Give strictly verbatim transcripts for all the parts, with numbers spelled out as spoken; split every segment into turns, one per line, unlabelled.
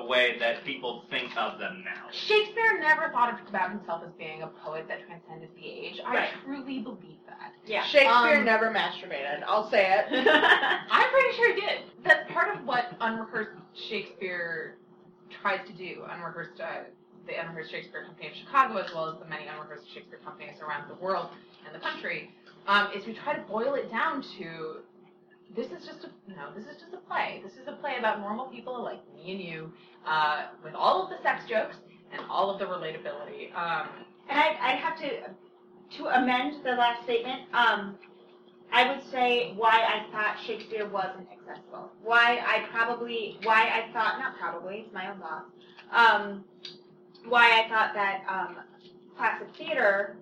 the way that people think of them now.
Shakespeare never thought of, about himself as being a poet that transcended the age. I
Right.
truly believe that.
Yeah.
Shakespeare
Um,
never masturbated. I'll say it.
I'm pretty sure he did. That's part of what unrehearsed Shakespeare tries to do. Unrehearsed, uh, the Unrehearsed Shakespeare Company of Chicago, as well as the many unrehearsed Shakespeare companies around the world and the country, um, is we try to boil it down to this is just a you know this is just a play. This is a play about normal people like me and you, uh, with all of the sex jokes and all of the relatability. Um,
And I, I have to, to amend the last statement, um, I would say why I thought Shakespeare wasn't accessible. Why I probably, why I thought, not probably, it's my own thought, um, why I thought that um, classic theater,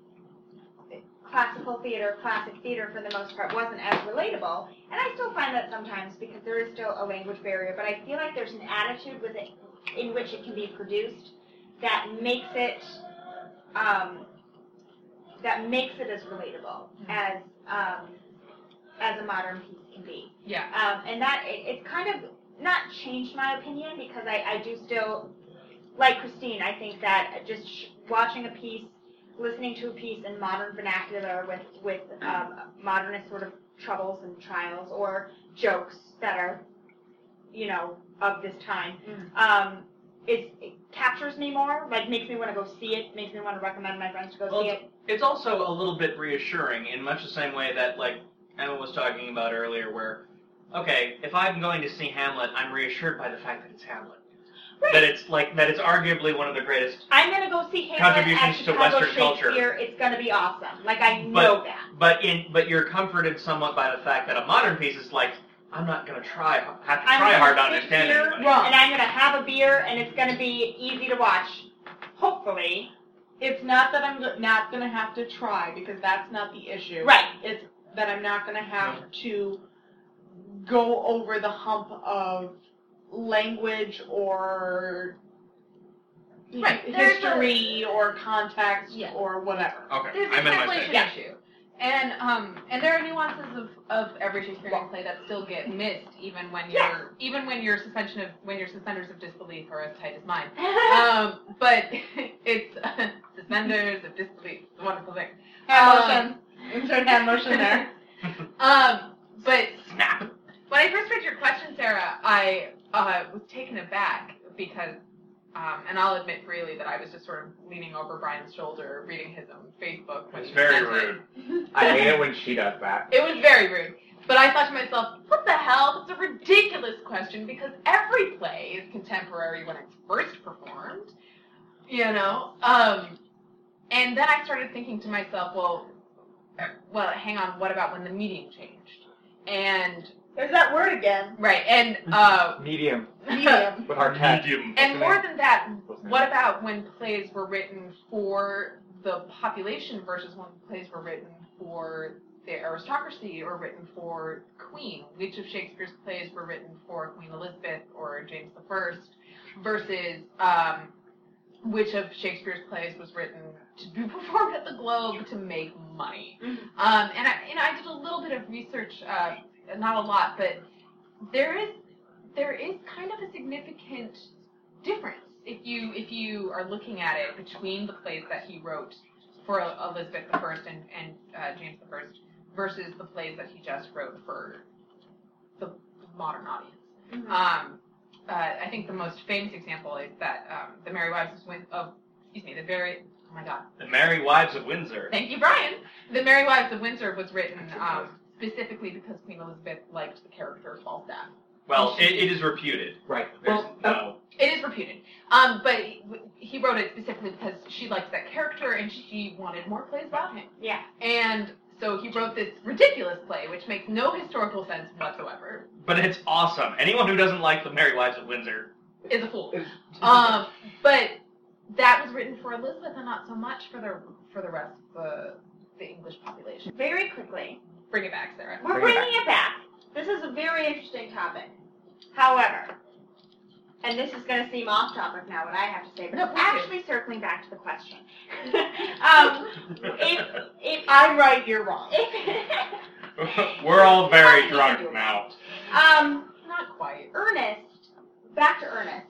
classical theater, classic theater for the most part wasn't as relatable. And I still find that sometimes because there is still a language barrier, but I feel like there's an attitude with it in which it can be produced that makes it Um, that makes it as relatable mm-hmm. as um, as a modern piece can be.
Yeah.
Um, and that it, it's kind of not changed my opinion because I, I do still like Christine. I think that just sh- watching a piece, listening to a piece in modern vernacular with with um, modernist sort of troubles and trials or jokes that are, you know, of this time. Mm-hmm. Um, It, it captures me more, like makes me want to go see it, makes me want to recommend my friends to go
well,
see
it's,
it.
It's also a little bit reassuring in much the same way that, like Emma was talking about earlier, where, okay, if I'm going to see Hamlet, I'm reassured by the fact that it's Hamlet.
Right.
That it's like that it's arguably one of the greatest.
I'm going to go see Hamlet
contributions
at
to
Chicago
Western culture.
Shakespeare. It's going to be awesome. Like I
But,
know that.
But in but you're comforted somewhat by the fact that a modern piece is like, I'm not going to try have to
I'm
try hard to
sit
understand
here,
anybody.
Wrong.
And I'm going to have a beer, and it's going to be easy to watch. Hopefully.
It's not that I'm not going to have to try, because that's not the issue.
Right.
It's that I'm not going to have to go over the hump of language or
Right.
history or context
Yeah.
or whatever.
Okay,
There's
I'm
a
in my
translation
space.
issue. And um and there are nuances of, of every Shakespearean play that still get missed even when you're
Yeah.
even when your suspension of when your suspenders of disbelief are as tight as mine. um but it's uh, suspenders of disbelief. It's a wonderful thing.
Hand
Um,
motion. Insert hand motion there.
um but
Snap.
when I first read your question, Sarah, I uh, was taken aback because Um, and I'll admit freely that I was just sort of leaning over Brian's shoulder, reading his own Facebook. When
It's
he
very
sent it.
rude.
I hate it when she does that.
It was very rude. But I thought to myself, what the hell? That's a ridiculous question because every play is contemporary when it's first performed. You know? Um, and then I started thinking to myself, well, well, hang on, what about when the medium changed? And,
There's that word again.
right, and, uh,
Medium.
Medium.
With our text.
Medium.
and more than that,
What's the
what
name?
about when plays were written for the population versus when plays were written for the aristocracy or written for Queen? Which of Shakespeare's plays were written for Queen Elizabeth or James the First versus um, which of Shakespeare's plays was written to be performed at the Globe to make money?
Mm-hmm.
Um, and I, you know, I did a little bit of research, uh, not a lot, but there is there is kind of a significant difference if you if you are looking at it between the plays that he wrote for Elizabeth the First and, and uh, James the First versus the plays that he just wrote for the modern audience.
Mm-hmm.
Um, uh, I think the most famous example is that um, the Merry Wives of Win- of excuse me the very oh my god
The Merry Wives of Windsor.
thank you Brian the Merry Wives of Windsor was written um, specifically because Queen Elizabeth liked the character of Falstaff.
Well, it, it is reputed.
Right.
There's
Well,
no.
It is reputed. Um, but he, he wrote it specifically because she liked that character and she wanted more plays about him.
Yeah.
And so he wrote this ridiculous play, which makes no historical sense whatsoever,
But it's awesome. Anyone who doesn't like The Merry Wives of Windsor
is a fool. Um, but that was written for Elizabeth and not so much for the for the rest of the, the English population.
Very quickly.
Bring it back, Sarah.
We're
Bring it
bringing it back. This is a very interesting topic. However, and this is going to seem off topic now, what I have to say, but
No,
it's
please do.
actually circling back to the question. um, if, if,
I'm right, you're wrong.
if,
We're all very
You can do
drunk
it.
now.
um,
Not quite.
Ernest, back to Ernest, as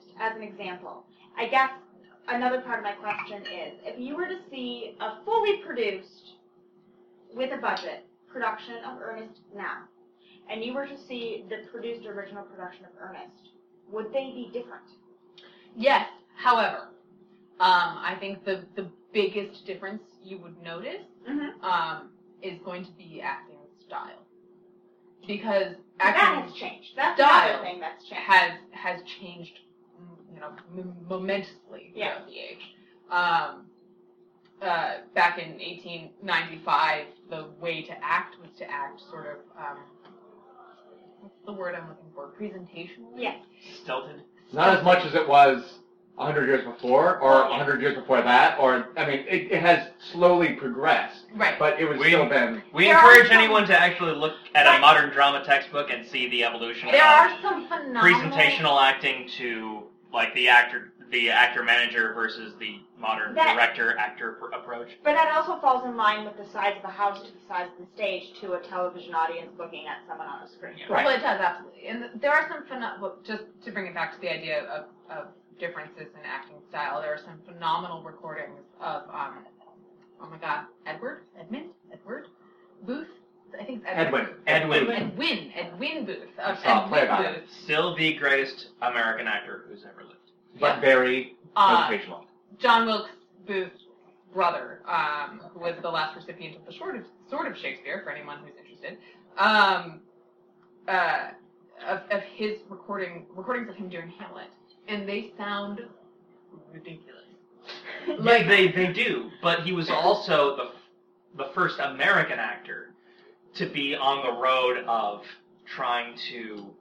an example. I guess another part of my question is, if you were to see a fully produced, with a budget, production of Ernest now, and you were to see the produced original production of Ernest, would they be different?
Yes. However, um, I think the the biggest difference you would notice
Mm-hmm.
um, is going to be acting style, because
That
acting
has changed. That's
style
another thing that's changed.
has has changed, mm, you know, m- momentously
Yeah.
throughout the age. Um, uh, back in eighteen ninety-five, the way to act was to act sort of, um, what's the word I'm looking for? Presentationally?
Yes.
Stilted.
Not as much as it was a hundred years before, or
Oh,
a
yeah.
hundred years before that, or, I mean, it, it has slowly progressed,
Right.
but it was
We-
still been,
We
There
encourage
are some-
anyone to actually look at a modern drama textbook and see the evolution
There
of
are some phenomenal...
presentational acting to like the actor, the actor manager versus the modern
That-
director actor pr- approach.
But that also falls in line with the size of the house to the size of the stage to a television audience looking at someone on a screen.
Yeah.
Right.
Well, it does, absolutely. And there are some, pheno- well, just to bring it back to the idea of, of differences in acting style, there are some phenomenal recordings of, um, oh my god, Edward? Edmund? Edward? Booth? I think it's Edward.
Edwin.
Edwin.
Edwin. Edwin Booth. Of
I saw a play
Edwin
about it.
Booth.
Still the greatest American actor who's ever lived.
but very
Uh,
presentational.
John Wilkes Booth's brother, um, who was the last recipient of the Sword of, Sword of Shakespeare, for anyone who's interested, um, uh, of, of his recording recordings of him doing Hamlet, and they sound ridiculous.
Like they, they do, but he was also the the first American actor to be on the road of trying to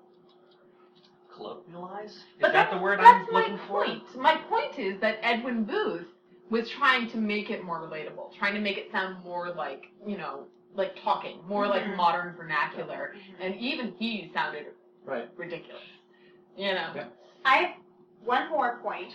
colloquialize. Is
But
that
that's,
the word
that's
I'm
my
looking for?
point. My point is that Edwin Booth was trying to make it more relatable, trying to make it sound more like, you know, like talking, more like
Mhm.
modern vernacular, and even he sounded
Right.
ridiculous. You know?
Yeah.
I have one more point,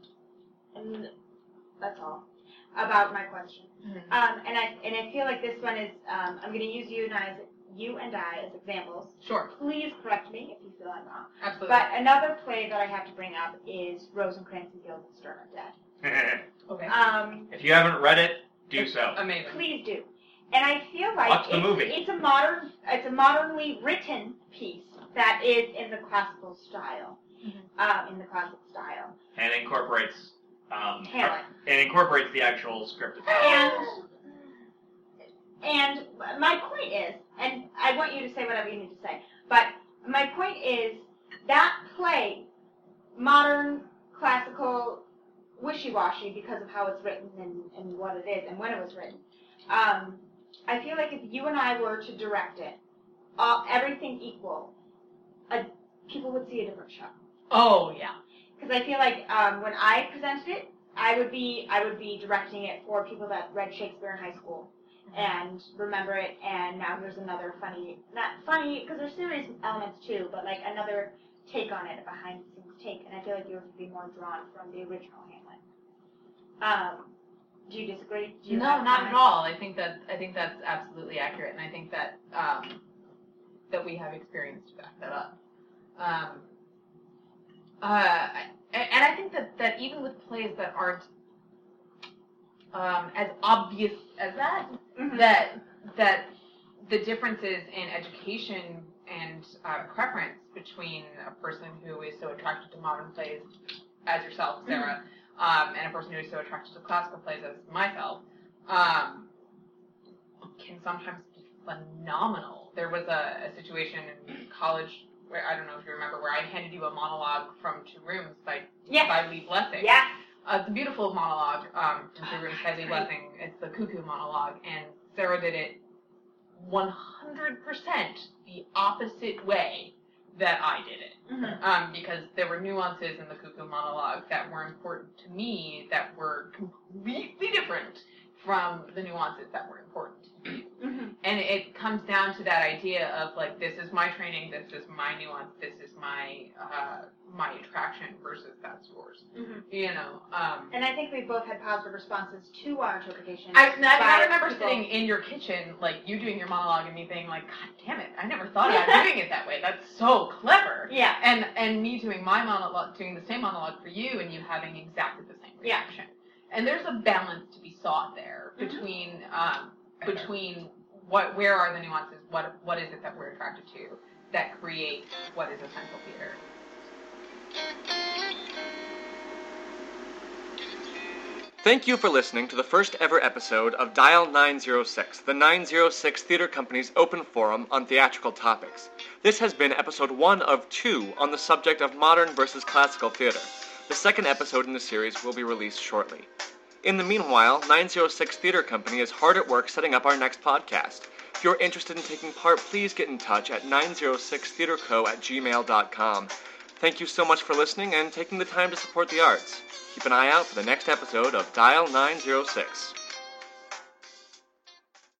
and that's all, about my question.
Mhm.
Um, and I and I feel like this one is, um, I'm going to use you and I as, you and I as examples.
Sure,
Please correct me if you feel I'm wrong.
absolutely.
But another play that I have to bring up is Rosencrantz and Guildenstern Stern of Dead.
Okay.
Um,
If you haven't read it, do so.
Amazing.
please do. And I feel like
Watch the
it's,
movie.
it's a modern, it's a modernly written piece that is in the classical style,
Mhm.
um, in the classic style.
And incorporates um,
Hamlet.
and incorporates the actual script.
And and my point is, and I want you to say whatever you need to say, but my point is that play, modern, classical, wishy-washy because of how it's written and, and what it is and when it was written. Um, I feel like if you and I were to direct it, all, everything equal, uh, people would see a different show.
Oh yeah.
Because I feel like um, when I presented it, I would be I would be directing it for people that read Shakespeare in high school and remember it. And now here's another funny, not funny because there's serious elements too, but like another take on it, a behind the scenes take. And I feel like you would be more drawn from the original Hamlet. Um, do you disagree? Do you
No,
have
not
comments?
at all. I think that I think that's absolutely accurate, and I think that um, that we have experience to back that up. Um, uh, and, and I think that, that even with plays that aren't um, as obvious as that,
Mhm.
that that the differences in education and uh, preference between a person who is so attracted to modern plays as yourself, Sarah, um, and a person who is so attracted to classical plays as myself, um, can sometimes be phenomenal. There was a, a situation in college where, I don't know if you remember, where I handed you a monologue from Two Rooms by,
Yes.
by Lee Blessing.
Yes.
Uh, it's a beautiful monologue um, from Two Rooms by Lee Blessing. It's the Cuckoo monologue, and Sarah did it one hundred percent the opposite way that I did it.
Mhm.
Um, because there were nuances in the Cuckoo monologue that were important to me that were completely different from the nuances that were important
Mm-hmm.
And it comes down to that idea of like, this is my training, this is my nuance, this is my uh, my attraction versus that's yours.
Mm-hmm.
You know. Um,
And I think we both had positive responses to our interpretation.
I, I, I
by
remember
people.
sitting in your kitchen, like you doing your monologue and me being like, God damn it, I never thought about doing it that way. That's so clever.
Yeah.
And and me doing my monologue, doing the same monologue for you, and you having exactly the same
Yeah.
reaction. And there's a balance to be sought there
Mhm.
between um, between what where are the nuances, what what is it that we're attracted to that create what is essential theater.
Thank you for listening to the first ever episode of Dial nine oh six, the nine oh six Theater Company's open forum on theatrical topics. This has been episode one of two on the subject of modern versus classical theater. The second episode in the series will be released shortly. In the meanwhile, nine oh six Theater Company is hard at work setting up our next podcast. If you're interested in taking part, please get in touch at nine oh six theater co at gmail dot com. Thank you so much for listening and taking the time to support the arts. Keep an eye out for the next episode of Dial nine oh six.